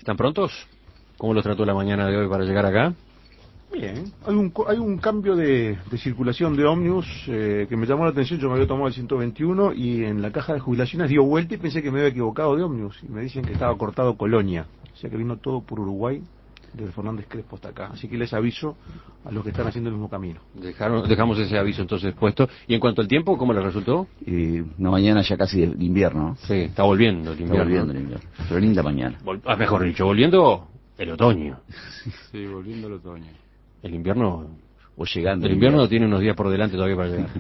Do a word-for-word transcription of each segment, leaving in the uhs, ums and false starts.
¿Están prontos? ¿Cómo los trató la mañana de hoy para llegar acá? Bien, hay un, hay un cambio de, de circulación de ómnibus eh, que me llamó la atención. Yo me había tomado el ciento veintiuno y en la caja de jubilaciones dio vuelta y pensé que me había equivocado de ómnibus. Y me dicen que estaba cortado Colonia. O sea que vino todo por Uruguay, desde Fernández Crespo hasta acá. Así que les aviso a los que están haciendo el mismo camino. Dejaron, dejamos ese aviso entonces puesto. ¿Y en cuanto al tiempo, cómo les resultó? Eh, una mañana ya casi de invierno, ¿no? Sí, está volviendo el invierno. Está volviendo el invierno. Pero linda mañana. Vol ah, mejor dicho, volviendo el otoño. Sí, volviendo el otoño. El invierno... O llegando. El invierno tiene unos días por delante todavía para llegar.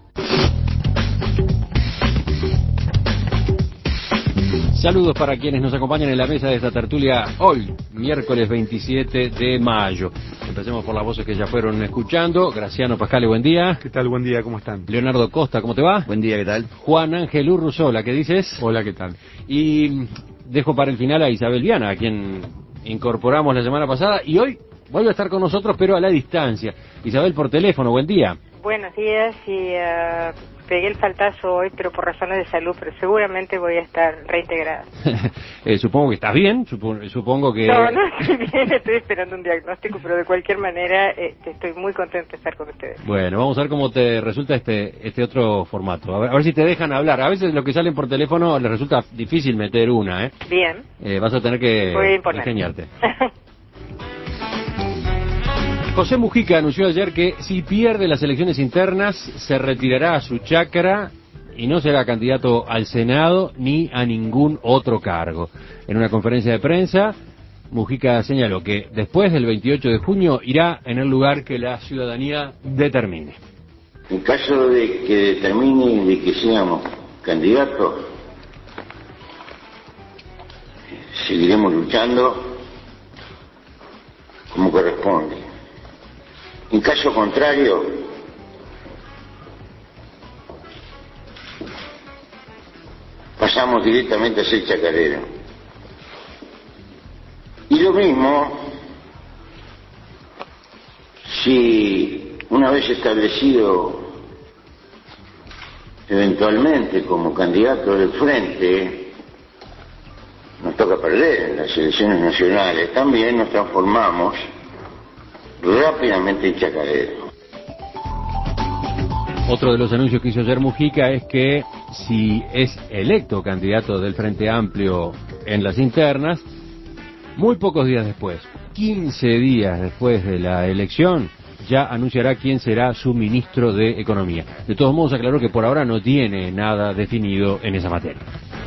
Saludos para quienes nos acompañan en la mesa de esta tertulia hoy, miércoles veintisiete de mayo. Empecemos por las voces que ya fueron escuchando. Graciano Pascale, buen día. ¿Qué tal? Buen día, ¿cómo están? Leonardo Costa, ¿cómo te va? Buen día, ¿qué tal? Juan Ángel Urruzola, ¿qué dices? Hola, ¿qué tal? Y dejo para el final a Isabel Viana, a quien incorporamos la semana pasada, y hoy vuelve a estar con nosotros, pero a la distancia. Isabel, por teléfono, buen día. Buenos días, y uh, pegué el faltazo hoy, pero por razones de salud, pero seguramente voy a estar reintegrada. eh, supongo que estás bien, supo supongo que... No, no estoy bien, estoy esperando un diagnóstico, pero de cualquier manera eh, estoy muy contento de estar con ustedes. Bueno, vamos a ver cómo te resulta este este otro formato. A ver, a ver si te dejan hablar. A veces los que salen por teléfono les resulta difícil meter una, ¿eh? Bien. Eh, vas a tener que ingeniarte. José Mujica anunció ayer que si pierde las elecciones internas se retirará a su chacra y no será candidato al Senado ni a ningún otro cargo. En una conferencia de prensa, Mujica señaló que después del veintiocho de junio irá en el lugar que la ciudadanía determine. En caso de que determine de que seamos candidatos, seguiremos luchando como corresponde. En caso contrario, pasamos directamente a ser chacarero. Y lo mismo, si una vez establecido eventualmente como candidato del frente, nos toca perder en las elecciones nacionales, también nos transformamos rápidamente en chacarero. Otro de los anuncios que hizo ayer Mujica es que si es electo candidato del Frente Amplio en las internas, muy pocos días después, quince días después de la elección, ya anunciará quién será su ministro de Economía. De todos modos, aclaró que por ahora no tiene nada definido en esa materia.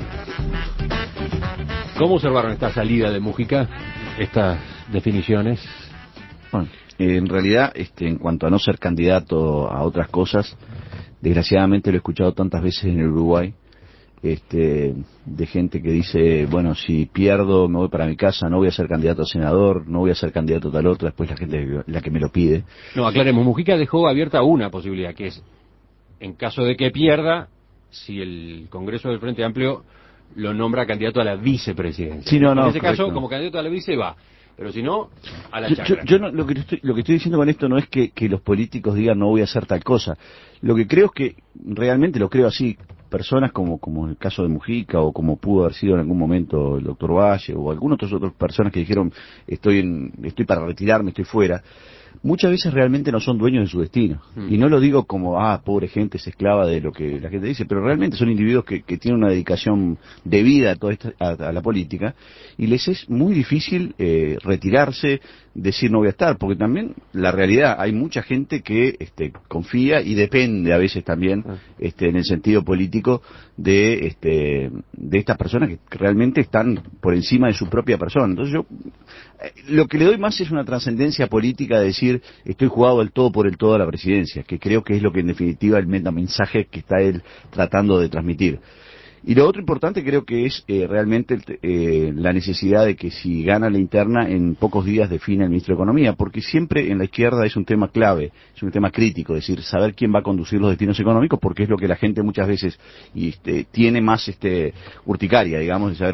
¿Cómo observaron esta salida de Mujica, estas definiciones? Bueno, en realidad, este, en cuanto a no ser candidato a otras cosas, desgraciadamente lo he escuchado tantas veces en el Uruguay, este, de gente que dice, bueno, si pierdo me voy para mi casa, no voy a ser candidato a senador, no voy a ser candidato a tal otra, después la gente la que me lo pide. No, aclaremos, Mujica dejó abierta una posibilidad, que es, en caso de que pierda, si el Congreso del Frente Amplio lo nombra candidato a la vicepresidencia. Sí, no, no, en ese correcto. caso, como candidato a la vice va. Pero si no, a la yo, chacra. Yo, yo no, lo, que estoy, lo que estoy diciendo con esto no es que, que los políticos digan no voy a hacer tal cosa. Lo que creo es que, realmente lo creo así, personas como, como el caso de Mujica o como pudo haber sido en algún momento el doctor Valle o algunas otras, otras personas que dijeron estoy, en, estoy para retirarme, estoy fuera, muchas veces realmente no son dueños de su destino. Mm. Y no lo digo como, ah, pobre gente, es esclava de lo que la gente dice, pero realmente son individuos que, que tienen una dedicación de vida a, toda esta, a, a la política, y les es muy difícil eh, retirarse, decir no voy a estar, porque también la realidad, hay mucha gente que este, confía y depende a veces también, este, en el sentido político, de, este, de estas personas que realmente están por encima de su propia persona. Entonces yo, lo que le doy más es una trascendencia política de decir estoy jugado del todo por el todo a la presidencia, que creo que es lo que en definitiva el mensaje que está él tratando de transmitir. Y lo otro importante creo que es eh, realmente eh, la necesidad de que si gana la interna en pocos días define el ministro de Economía, porque siempre en la izquierda es un tema clave, es un tema crítico, es decir, saber quién va a conducir los destinos económicos, porque es lo que la gente muchas veces y, este, tiene más este, urticaria, digamos, de saber, bueno,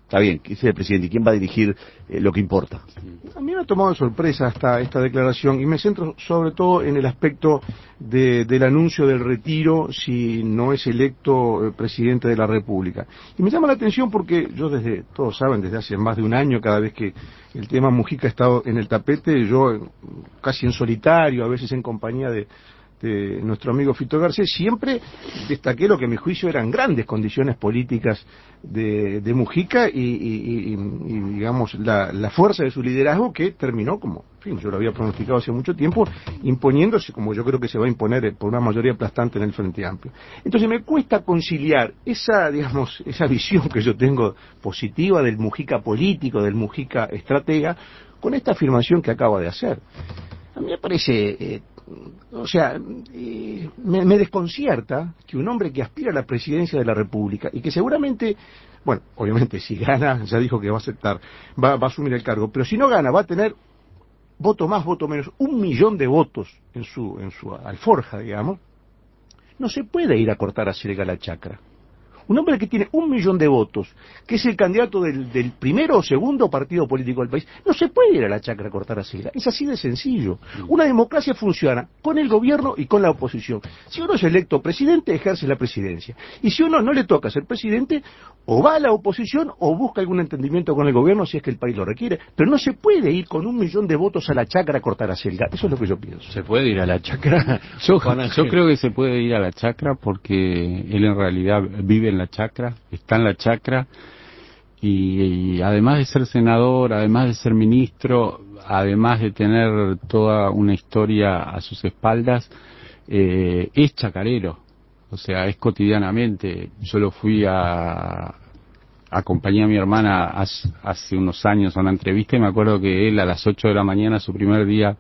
está bien, ¿quién es el presidente? ¿Y quién va a dirigir eh, lo que importa? A mí me ha tomado de sorpresa esta, esta declaración y me centro sobre todo en el aspecto de, del anuncio del retiro si no es electo eh, presidente de la República. Y me llama la atención porque yo desde, todos saben, desde hace más de un año, cada vez que el tema Mujica ha estado en el tapete, yo casi en solitario, a veces en compañía de de nuestro amigo Fito Garcés, siempre destaqué lo que a mi juicio eran grandes condiciones políticas de, de Mujica y, y, y, y digamos la, la fuerza de su liderazgo que terminó como, en fin, yo lo había pronosticado hace mucho tiempo, imponiéndose como yo creo que se va a imponer por una mayoría aplastante en el Frente Amplio. Entonces me cuesta conciliar esa, digamos, esa visión que yo tengo positiva del Mujica político, del Mujica estratega, con esta afirmación que acaba de hacer. A mí me parece, eh, o sea, eh, me, me desconcierta que un hombre que aspira a la presidencia de la República y que seguramente, bueno, obviamente si gana, ya dijo que va a aceptar, va, va a asumir el cargo, pero si no gana va a tener voto más, voto menos, un millón de votos en su, en su alforja, digamos, no se puede ir a cortar a Selga la chacra. Un hombre que tiene un millón de votos, que es el candidato del, del primero o segundo partido político del país, no se puede ir a la chacra a cortar a Selga. Es así de sencillo. Una democracia funciona con el gobierno y con la oposición. Si uno es electo presidente, ejerce la presidencia. Y si uno no le toca ser presidente, o va a la oposición o busca algún entendimiento con el gobierno si es que el país lo requiere. Pero no se puede ir con un millón de votos a la chacra a cortar a Selga. Eso es lo que yo pienso. ¿Se puede ir a la chacra? Yo, yo creo que se puede ir a la chacra porque él en realidad vive en la chacra, está en la chacra y, y además de ser senador, además de ser ministro, además de tener toda una historia a sus espaldas, eh, es chacarero, o sea, es cotidianamente. Yo lo fui a acompañé a mi hermana hace, hace unos años a una entrevista y me acuerdo que él a las ocho de la mañana, su primer día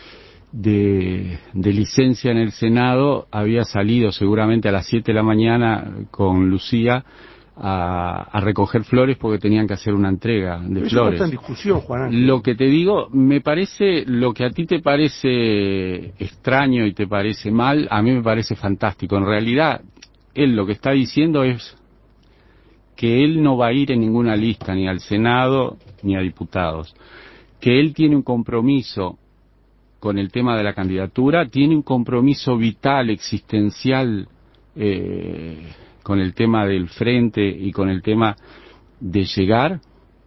De, de licencia en el Senado, había salido seguramente a las siete de la mañana con Lucía a, a recoger flores porque tenían que hacer una entrega de Pero eso flores. no está en discusión, Juan Ángel. Lo que te digo, me parece, lo que a ti te parece extraño y te parece mal, a mí me parece fantástico. En realidad, él lo que está diciendo es que él no va a ir en ninguna lista, ni al Senado, ni a diputados. Que él tiene un compromiso con el tema de la candidatura, tiene un compromiso vital, existencial, eh, con el tema del frente y con el tema de llegar,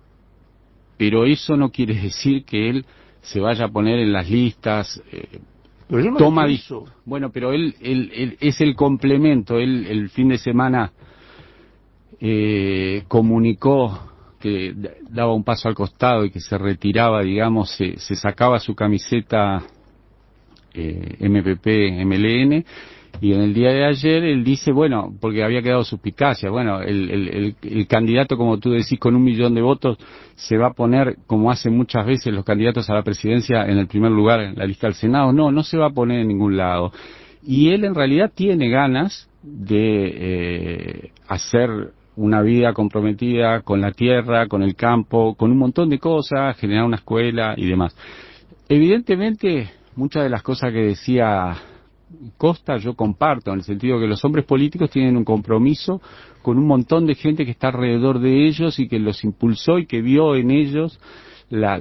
pero eso no quiere decir que él se vaya a poner en las listas, eh, pero yo no toma eso. Bueno, pero él, él, él es el complemento. Él el fin de semana eh, comunicó que daba un paso al costado y que se retiraba, digamos, se, se sacaba su camiseta eh, M P P, M L N, y en el día de ayer él dice, bueno, porque había quedado suspicacia, bueno, el, el, el, el candidato, como tú decís, con un millón de votos, se va a poner, como hacen muchas veces los candidatos a la presidencia, en el primer lugar en la lista del Senado. No, no se va a poner en ningún lado. Y él en realidad tiene ganas de eh, hacer una vida comprometida con la tierra, con el campo, con un montón de cosas, generar una escuela y demás. Evidentemente, muchas de las cosas que decía Costa yo comparto, en el sentido que los hombres políticos tienen un compromiso con un montón de gente que está alrededor de ellos y que los impulsó y que vio en ellos la,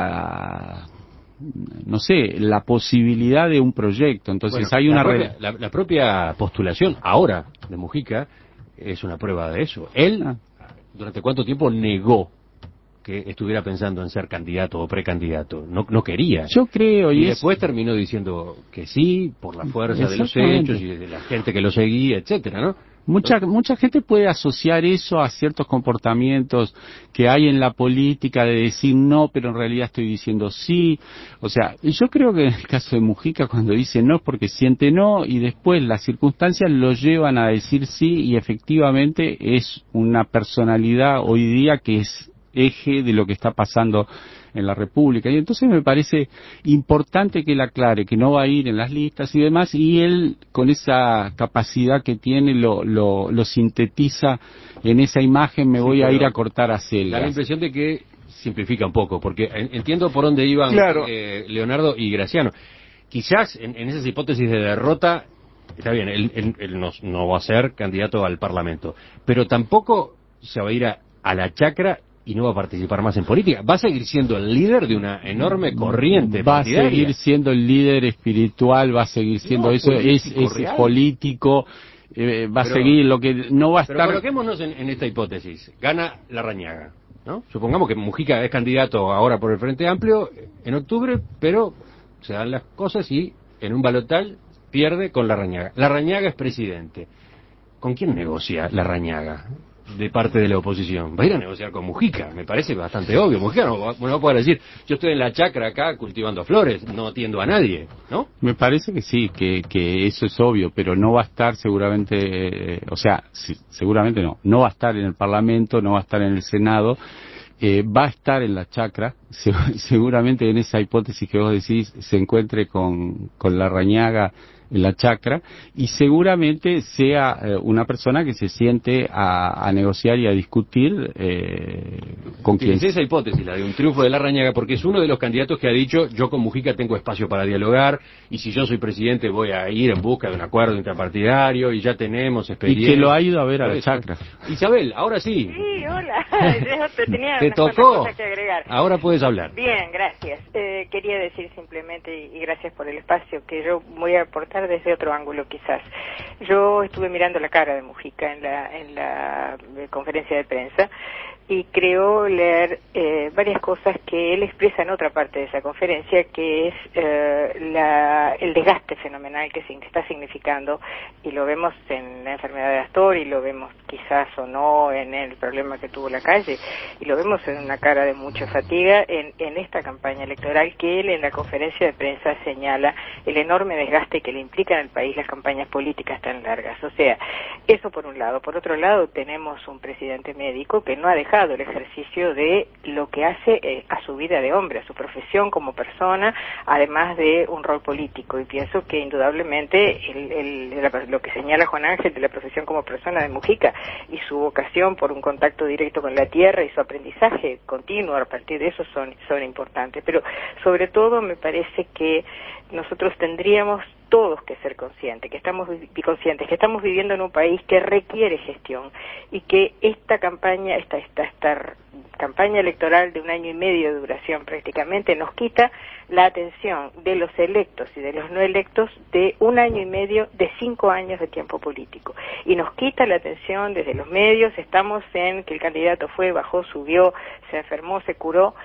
la no sé, la posibilidad de un proyecto. Entonces bueno, hay una... La propia, la, la propia postulación ahora de Mujica es una prueba de eso. Él, ah. ¿durante cuánto tiempo negó que estuviera pensando en ser candidato o precandidato? No, no quería. Yo creo. Y, y es... después terminó diciendo que sí, por la fuerza de los hechos y de la gente que lo seguía, etcétera, ¿no? Mucha, mucha gente puede asociar eso a ciertos comportamientos que hay en la política de decir no, pero en realidad estoy diciendo sí. O sea, yo creo que en el caso de Mujica, cuando dice no es porque siente no, y después las circunstancias lo llevan a decir sí, y efectivamente es una personalidad hoy día que es eje de lo que está pasando en la República. Y entonces me parece importante que él aclare que no va a ir en las listas y demás, y él con esa capacidad que tiene lo, lo, lo sintetiza en esa imagen, me sí, voy a ir a cortar a Selga. Da la impresión de que simplifica un poco, porque entiendo por dónde iban claro. eh, Leonardo y Graciano. Quizás en, en esas hipótesis de derrota, está bien, él, él, él no, no va a ser candidato al Parlamento, pero tampoco se va a ir a, a la chacra y no va a participar más en política. Va a seguir siendo el líder de una enorme corriente va partidaria. a seguir siendo el líder espiritual, va a seguir siendo No, eso, es, político, es real. político, eh, va Pero- a seguir lo que no va a Pero estar. coloquémonos en, en esta hipótesis. Gana Larrañaga, ¿no? Supongamos que Mujica es candidato ahora por el Frente Amplio en octubre, pero se dan las cosas y en un balotaje pierde con Larrañaga. Larrañaga es presidente. ¿Con quién negocia Larrañaga de parte de la oposición? Va a ir a negociar con Mujica, me parece bastante obvio. Mujica no va, no va a poder decir, yo estoy en la chacra acá cultivando flores, no atiendo a nadie, ¿no? Me parece que sí, que, que eso es obvio, pero no va a estar seguramente, eh, o sea, sí, seguramente no, no va a estar en el Parlamento, no va a estar en el Senado, eh, va a estar en la chacra, se, seguramente en esa hipótesis que vos decís se encuentre con, con Larrañaga en la chacra y seguramente sea eh, una persona que se siente a, a negociar y a discutir eh, con quien Es esa hipótesis, la de un triunfo de Larrañaga, porque es uno de los candidatos que ha dicho, yo con Mujica tengo espacio para dialogar, y si yo soy presidente voy a ir en busca de un acuerdo intrapartidario, y ya tenemos y experiencia. que lo ha ido a ver a la Eso. chacra. Isabel, ahora sí. Sí, hola. Yo te tenía Te unas cuantas tocó. cosas que agregar. Ahora puedes hablar. Bien, gracias. Eh, quería decir simplemente, y gracias por el espacio, que yo voy a aportar desde otro ángulo quizás. Yo estuve mirando la cara de Mujica en la, en la eh, conferencia de prensa y creo leer eh, varias cosas que él expresa en otra parte de esa conferencia, que es eh, la, el desgaste fenomenal que se está significando, y lo vemos en la enfermedad de Astor, y lo vemos quizás o no en el problema que tuvo la calle, y lo vemos en una cara de mucha fatiga en, en esta campaña electoral, que él en la conferencia de prensa señala el enorme desgaste que le implican al país las campañas políticas tan largas. O sea, eso por un lado. Por otro lado, tenemos un presidente médico que no ha dejado el ejercicio de lo que hace eh, a su vida de hombre, a su profesión como persona, además de un rol político, y pienso que indudablemente el, el, lo que señala Juan Ángel de la profesión como persona de Mujica y su vocación por un contacto directo con la tierra y su aprendizaje continuo a partir de eso son, son importantes, pero sobre todo me parece que nosotros tendríamos todos que ser conscientes, que estamos conscientes, que estamos viviendo en un país que requiere gestión, y que esta campaña, esta, esta, esta campaña electoral de un año y medio de duración prácticamente nos quita la atención de los electos y de los no electos de un año y medio, de cinco años de tiempo político, y nos quita la atención desde los medios. Estamos en que el candidato fue, bajó, subió, se enfermó, se curó,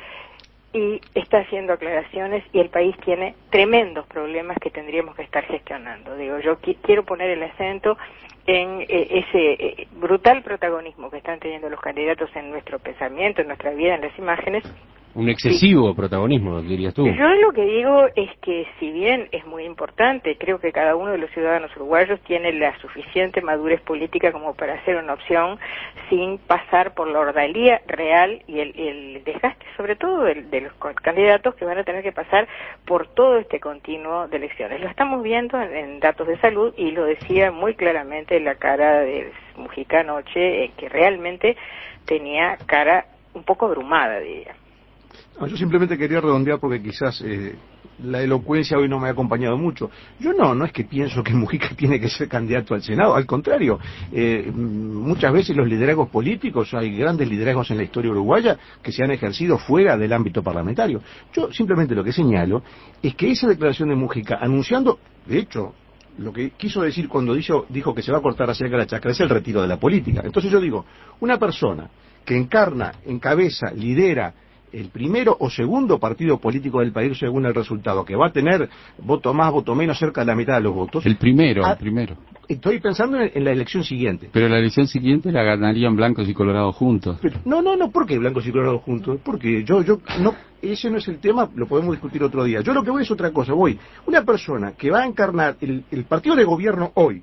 y está haciendo aclaraciones, y el país tiene tremendos problemas que tendríamos que estar gestionando. Digo, yo qui- quiero poner el acento en eh, ese eh, brutal protagonismo que están teniendo los candidatos en nuestro pensamiento, en nuestra vida, en las imágenes. Un excesivo sí. protagonismo, dirías tú. Yo lo que digo es que, si bien es muy importante, creo que cada uno de los ciudadanos uruguayos tiene la suficiente madurez política como para hacer una opción sin pasar por la ordalía real y el, el desgaste, sobre todo de, de los candidatos que van a tener que pasar por todo este continuo de elecciones. Lo estamos viendo en, en datos de salud, y lo decía muy claramente la cara de Mujica anoche, eh, que realmente tenía cara un poco abrumada, diría. No, yo simplemente quería redondear porque quizás eh, la elocuencia hoy no me ha acompañado mucho. Yo no, no es que pienso que Mujica tiene que ser candidato al Senado, al contrario, eh, muchas veces los liderazgos políticos, hay grandes liderazgos en la historia uruguaya que se han ejercido fuera del ámbito parlamentario. Yo simplemente lo que señalo es que esa declaración de Mujica, anunciando, de hecho, lo que quiso decir cuando dijo, dijo que se va a cortar hacia la chacra es el retiro de la política. Entonces yo digo, una persona que encarna, encabeza, lidera el primero o segundo partido político del país según el resultado, que va a tener voto más, voto menos, cerca de la mitad de los votos. El primero, ah, el primero. Estoy pensando en, en la elección siguiente. Pero la elección siguiente la ganarían blancos y colorados juntos. Pero, no, no, no, ¿por qué blancos y colorados juntos? Porque yo, yo, no, ese no es el tema, lo podemos discutir otro día. Yo lo que voy es otra cosa, voy, una persona que va a encarnar el, el partido de gobierno hoy,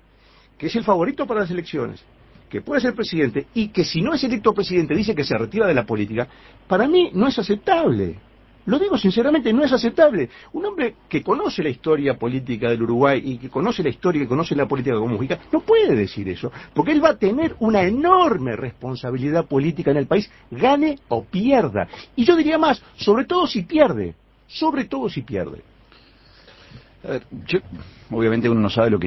que es el favorito para las elecciones, que puede ser presidente, y que si no es electo presidente dice que se retira de la política, para mí no es aceptable. Lo digo sinceramente, no es aceptable. Un hombre que conoce la historia política del Uruguay y que conoce la historia y que conoce la política como Mujica, no puede decir eso, porque él va a tener una enorme responsabilidad política en el país, gane o pierda. Y yo diría más, sobre todo si pierde, sobre todo si pierde. A ver, yo, obviamente uno no sabe lo que